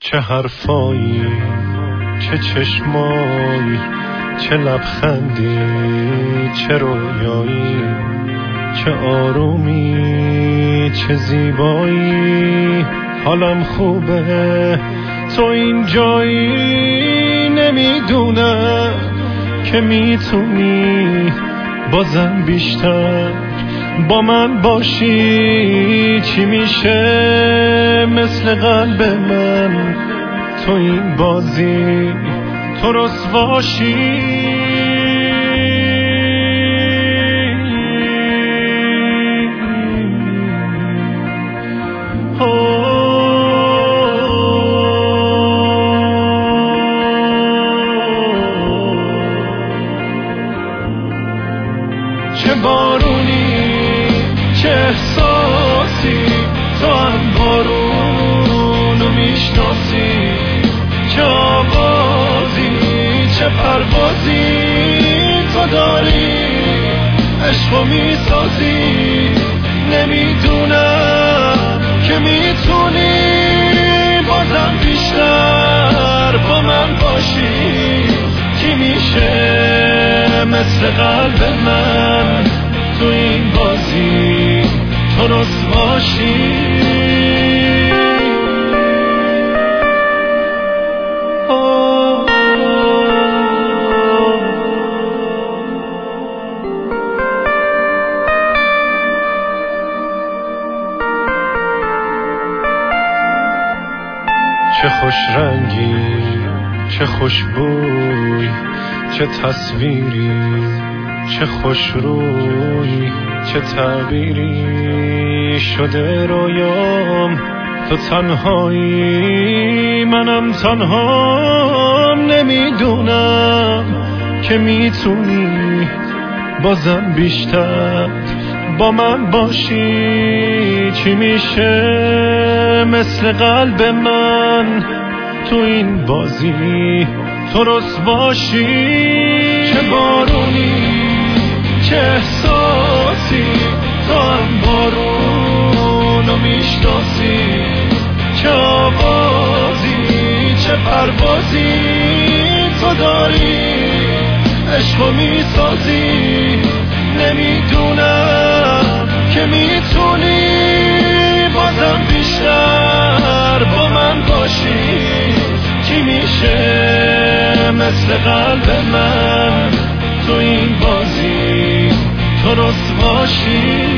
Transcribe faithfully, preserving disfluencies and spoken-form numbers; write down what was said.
چه حرفایی، چه چشمایی، چه لبخندی، چه رویایی، چه آرومی، چه زیبایی. حالم خوبه تو اینجایی، نمیدونم که میتونی بازم بیشتر با من باشی. چی میشه مثل قلب من تو این بازی تو رسواشی. چه بارونی، چه احساسی، تو هم بارونو میشناسی. چه آوازی، چه پروازی تو داری، عشقو میسازی. نمیدونم که میتونی بازم بیشتر با من باشی. کی میشه مثل قلب من تو این بازی تو رسواشی. چه خوش رنگی، چه خوش بوی، چه تصویری، چه خوش روی، چه تعبیری شده رویام. تو تنهایی، منم تنهام. نمیدونم که میتونی بازم بیشتر با من باشی. چی میشه مثل قلب من تو این بازی تو رسواشی. چه بارونی، چه احساسی، تو هم بارونو میشناسی. چه آوازی، چه پروازی تو داری، عشقو میسازی. نمیدونم که میتونی بازم بیشتر با من باشی. کی میشه مثل قلب من تو این بازی تو رسواشی.